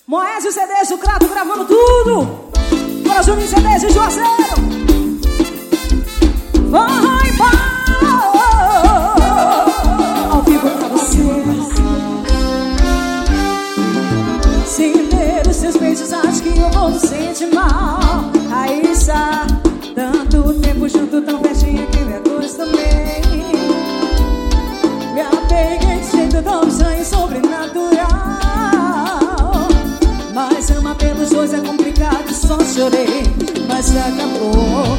Moésio CDs, o Crato gravando tudo. Bora, Juninho CDs e Juazeiro. Vai, ao vivo pra vocês. Sem ver os seus beijos, acho que eu vou me sentir mal. Raíssa, tanto tempo junto, tão pertinho que me acostumei. Me apeguei de jeito tão estranho, sobrenatural. Mas amar pelos dois é complicado, só chorei, mas acabou.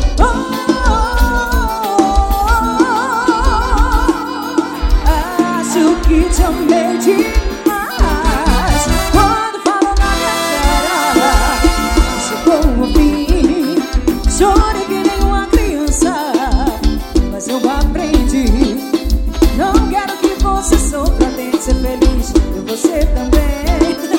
Acho que te amei demais. Quando falou na minha cara, chegou o fim. Chorei que nem uma criança, mas eu aprendi. Não quero que você sofra, tem que ser feliz, e você também.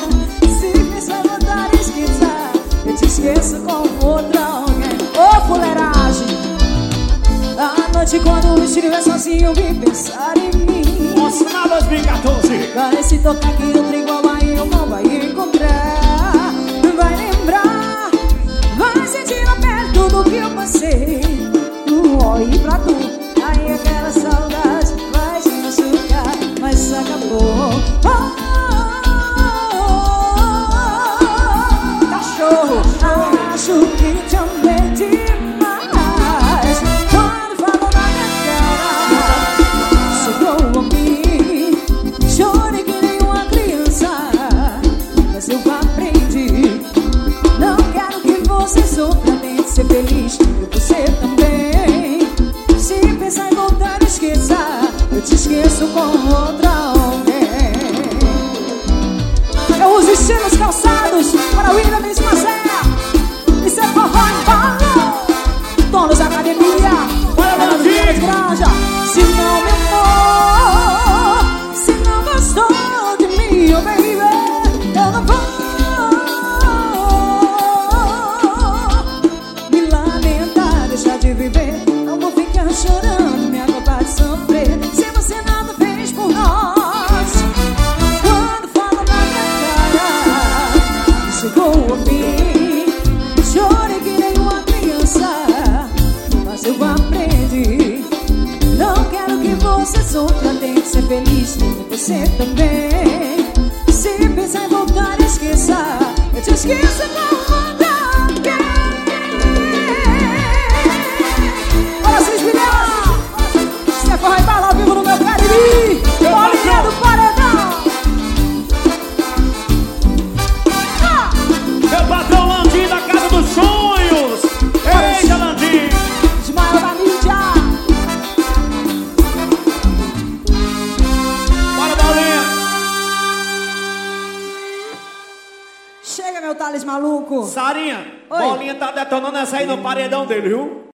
Esqueço com outra alguém. Ô, fuleiragem. À noite quando estiver sozinho, vim pensar em mim. Nossa, na 2014. Vai se tocar que eu trigo a Bahia, não vai encontrar. Vai lembrar, vai sentir na pele tudo que eu passei. Tu olhe pra tu, aí aquela saudade vai te machucar, mas acabou. Acho que te amei demais. Quando falou na minha cara, chegou a mim. Chorei que nem uma criança, mas eu aprendi. Não quero que você sofra, tem que ser feliz, e você também. Se pensar em voltar, esqueça, eu te esqueço com outra alguém. Eu uso estilos calçados para o William e Marcelo. Isso é forró em balão. Donos da academia, olha de granja. Se não me amou, se não gostou de mim, oh baby, eu não vou me lamentar, deixar de viver. Não vou ficar chorando, me acabar de sofrer, se você nada fez por nós. Quando falo na minha cara, chegou o fim. Chorei que nem uma criança, mas eu aprendi. Não quero que você sofra, tem que ser feliz, e você também. Se pensar em voltar, esqueça, eu te esqueço com outra alguém. Olha, vocês me deram. Isso é forró e bala ao vivo no meu Cariri. Bolinha do paredão. Meu patrão Landim da Casa dos Sonhos. Eita, Landim. Ismael da mídia. Bora, Bolinha. Chega, meu Thales maluco. Sarinha, Oi. Bolinha tá detonando essa aí no paredão dele, viu?